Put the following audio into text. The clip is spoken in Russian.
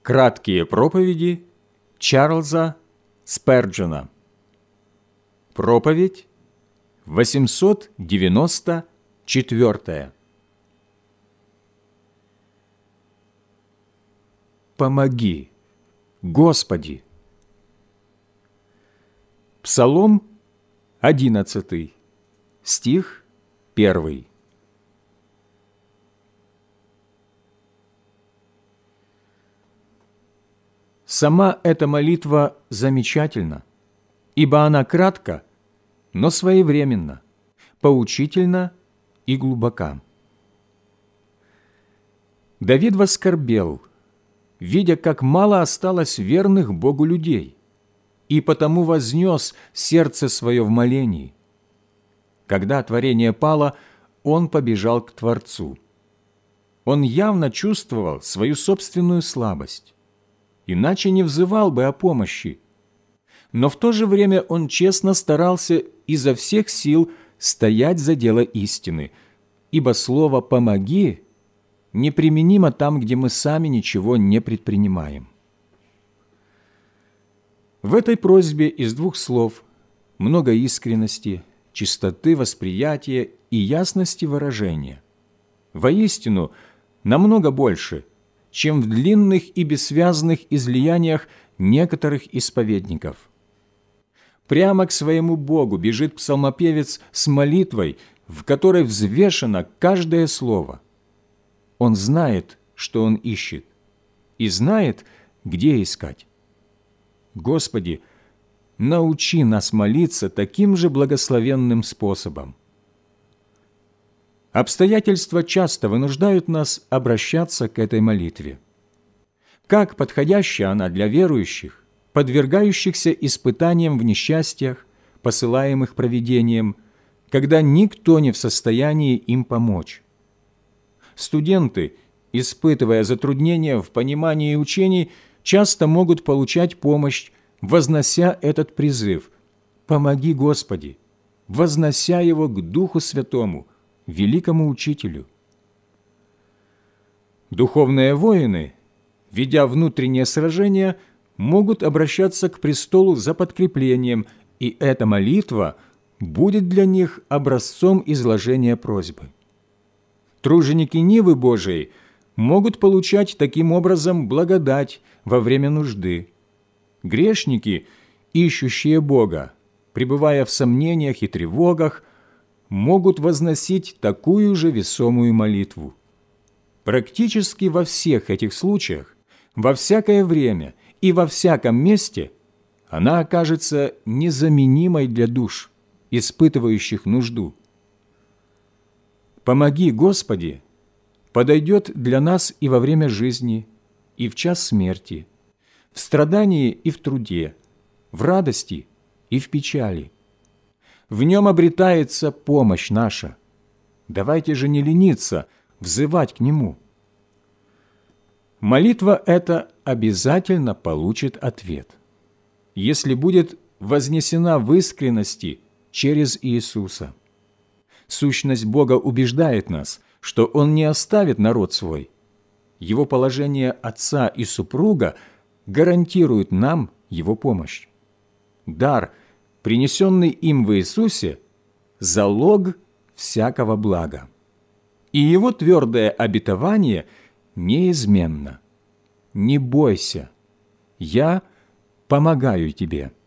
Краткие проповеди Чарльза Сперджена. Проповедь 894. Помоги, Господи. Псалом 11, стих 1. Сама эта молитва замечательна, ибо она кратка, но своевременна, поучительна и глубока. Давид воскорбел, видя, как мало осталось верных Богу людей, и потому вознес сердце свое в молении. Когда творение пало, он побежал к Творцу. Он явно чувствовал свою собственную слабость, иначе не взывал бы о помощи. Но в то же время он честно старался изо всех сил стоять за дело истины, ибо слово «помоги» неприменимо там, где мы сами ничего не предпринимаем. В этой просьбе из двух слов много искренности, чистоты восприятия и ясности выражения. Воистину, намного больше, чем в длинных и бессвязных излияниях некоторых исповедников. Прямо к своему Богу бежит псалмопевец с молитвой, в которой взвешено каждое слово. Он знает, что он ищет, и знает, где искать. Господи, научи нас молиться таким же благословенным способом. Обстоятельства часто вынуждают нас обращаться к этой молитве. Как подходяща она для верующих, подвергающихся испытаниям в несчастьях, посылаемых провидением, когда никто не в состоянии им помочь. Студенты, испытывая затруднения в понимании учений, часто могут получать помощь, вознося этот призыв «Помоги, Господи», вознося его к Духу Святому, великому Учителю. Духовные воины, ведя внутреннее сражение, могут обращаться к престолу за подкреплением, и эта молитва будет для них образцом изложения просьбы. Труженики Нивы Божией могут получать таким образом благодать во время нужды. Грешники, ищущие Бога, пребывая в сомнениях и тревогах, могут возносить такую же весомую молитву. Практически во всех этих случаях, во всякое время и во всяком месте она окажется незаменимой для душ, испытывающих нужду. «Помоги, Господи» подойдет для нас и во время жизни, и в час смерти, в страдании и в труде, в радости и в печали. В нем обретается помощь наша. Давайте же не лениться, взывать к Нему. Молитва эта обязательно получит ответ, если будет вознесена в искренности через Иисуса. Сущность Бога убеждает нас, что Он не оставит народ свой. Его положение отца и супруга гарантирует нам Его помощь. Дар, принесенный им в Иисусе, залог всякого блага. И Его твердое обетование неизменно. «Не бойся, я помогаю тебе».